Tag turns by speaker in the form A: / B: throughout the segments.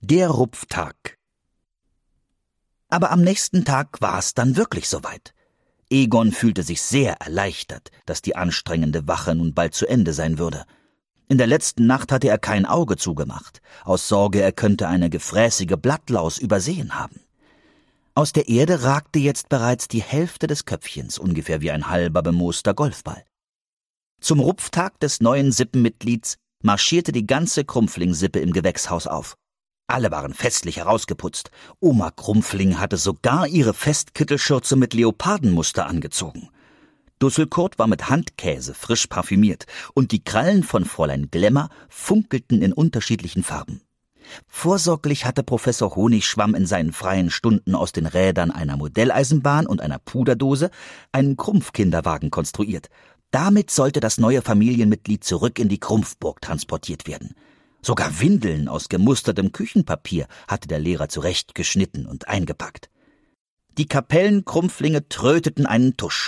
A: Der Rupftag. Aber am nächsten Tag war es dann wirklich soweit. Egon fühlte sich sehr erleichtert, dass die anstrengende Wache nun bald zu Ende sein würde. In der letzten Nacht hatte er kein Auge zugemacht, aus Sorge, er könnte eine gefräßige Blattlaus übersehen haben. Aus der Erde ragte jetzt bereits die Hälfte des Köpfchens, ungefähr wie ein halber bemooster Golfball. Zum Rupftag des neuen Sippenmitglieds marschierte die ganze Krumpfling-Sippe im Gewächshaus auf. Alle waren festlich herausgeputzt. Oma Krumpfling hatte sogar ihre Festkittelschürze mit Leopardenmuster angezogen. Dusselkurt war mit Handkäse frisch parfümiert und die Krallen von Fräulein Glemmer funkelten in unterschiedlichen Farben. Vorsorglich hatte Professor Honigschwamm in seinen freien Stunden aus den Rädern einer Modelleisenbahn und einer Puderdose einen Krumpfkinderwagen konstruiert. Damit sollte das neue Familienmitglied zurück in die Krumpfburg transportiert werden. Sogar Windeln aus gemustertem Küchenpapier hatte der Lehrer zurechtgeschnitten und eingepackt. Die Kapellenkrumpflinge tröteten einen Tusch.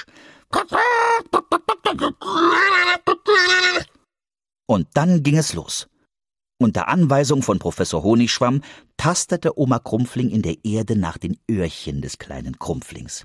A: Und dann ging es los. Unter Anweisung von Professor Honigschwamm tastete Oma Krumpfling in der Erde nach den Öhrchen des kleinen Krumpflings.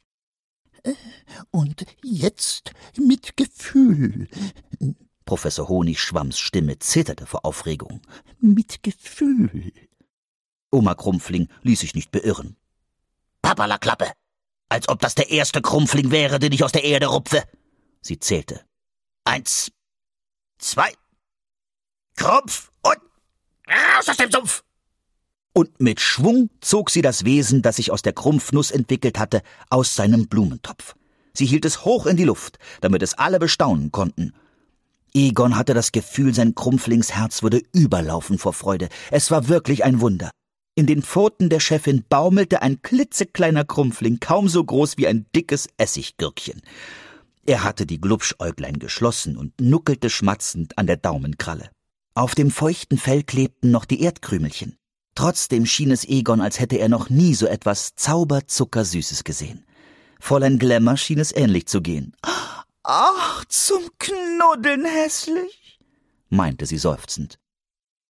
B: Und jetzt mit Gefühl.
A: Professor Honigschwamms Stimme zitterte vor Aufregung.
B: Mit Gefühl.
A: Oma Krumpfling ließ sich nicht beirren. Papperlaklappe! Als ob das der erste Krumpfling wäre, den ich aus der Erde rupfe. Sie zählte. 1, 2, Krumpf und raus aus dem Sumpf! Und mit Schwung zog sie das Wesen, das sich aus der Krumpfnuss entwickelt hatte, aus seinem Blumentopf. Sie hielt es hoch in die Luft, damit es alle bestaunen konnten. Egon hatte das Gefühl, sein Krumpflingsherz würde überlaufen vor Freude. Es war wirklich ein Wunder. In den Pfoten der Chefin baumelte ein klitzekleiner Krumpfling, kaum so groß wie ein dickes Essiggürkchen. Er hatte die Glubschäuglein geschlossen und nuckelte schmatzend an der Daumenkralle. Auf dem feuchten Fell klebten noch die Erdkrümelchen. Trotzdem schien es Egon, als hätte er noch nie so etwas Zauberzuckersüßes gesehen. Fräulein Glemmer schien es ähnlich zu gehen. »Ach, zum Knuddeln hässlich«, meinte sie seufzend.